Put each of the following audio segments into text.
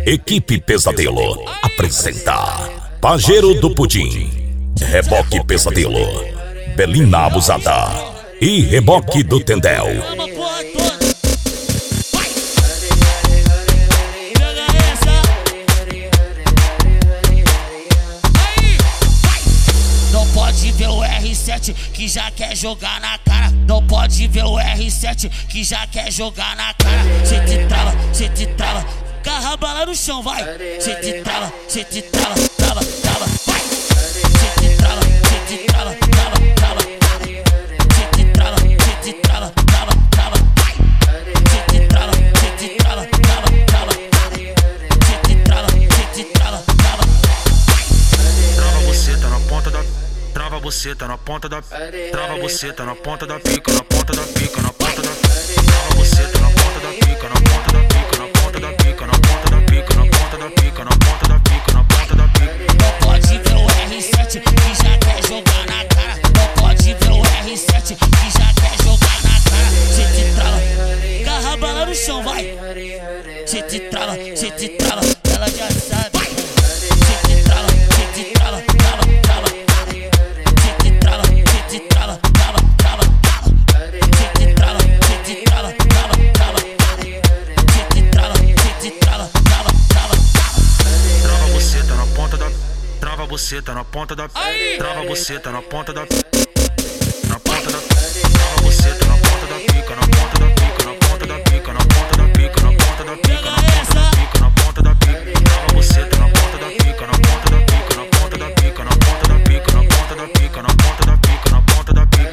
Equipe Pesadelo apresenta Pajeiro do Pudim, Reboque Pesadelo, Belina Abusada e Reboque do Tendel. Não pode ver o R7 que já quer jogar na cara. Não pode ver o R7 que já quer jogar na cara. Cê te trava, carra a bala no chão, vai. Cê te trava, trava, vai. Cê te trava, trava. Cê te trava, trava, vai. Cê te trava, trava. Cê te trava, trava. Trava você, tá na ponta da. Trava você, tá na ponta da. Trava você, tá na ponta da pica, na ponta da pica, na ponta da. Trava você, tá na ponta da pica, na ponta da pica, na ponta da pica, na ponta da pica, na ponta da pica, na ponta da pica, na ponta da pica. Não pode ver o R7 que já quer jogar na cara. Não pode ver o R7 que já quer jogar na cara. Cê te trava, garra a bala no chão, vai. Cê te trava, ela já sabe. Cê te trava, trava. Cê te trava, trava. Cê te trava, trava. Cê te trava, trava. Trava você, tá na ponta da. Trava você, tá na ponta da. Trava você, tá na ponta da. Na ponta da. Trava você, tá na ponta da pica, na ponta da pica, na ponta da pica, na ponta da pica, na ponta da pica, na ponta da pica, na ponta da pica. Trava você, tá na ponta da pica, na ponta da pica, na ponta da pica, na ponta da pica, na ponta da pica, na ponta da pica, na ponta da pica.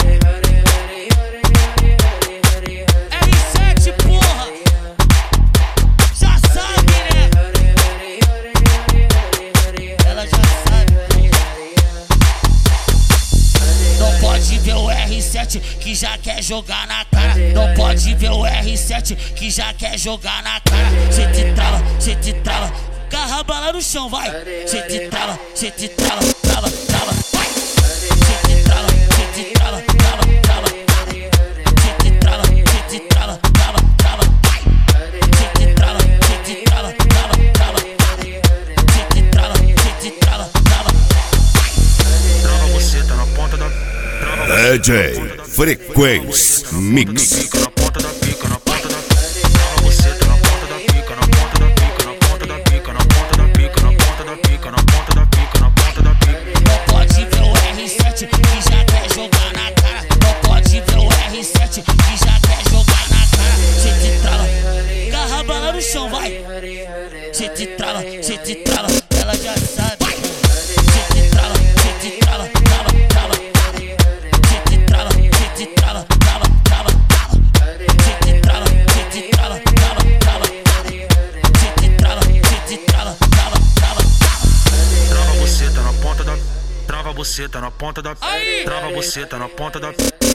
R7, porra! Já sabe, né? Ela já sabe. Não pode ver o R7 que já quer jogar na cara. Não pode ver o R7 que já quer jogar na cara. Cê te trava, carra a bala no chão, vai. Cê te trava, trava, vai. Cê te trava, trava. Cê te trava, trava, vai. Cê te trava, trava. Cê te trava, trava. Trava você, tá na ponta da. DJ Frequência Mix. Pica na ponta da pica, na ponta da. Trava você, tá na ponta da pica, na ponta da pica, na ponta da pica, na ponta da pica, na ponta da pica, na ponta da pica, na ponta da pica. Não pode ver o R7 que já quer jogar na cara. Não pode ver o R7 que já quer jogar na cara. Cê te trava, garra a bala no chão, vai. Cê te trava, ela já sabe. Cê te trava, trava. Cê te trava, trava. Cê te trava, trava. Cê te trava, trava. Trava você, tá na ponta da. Trava você, tá na ponta da. Trava você, tá na ponta da.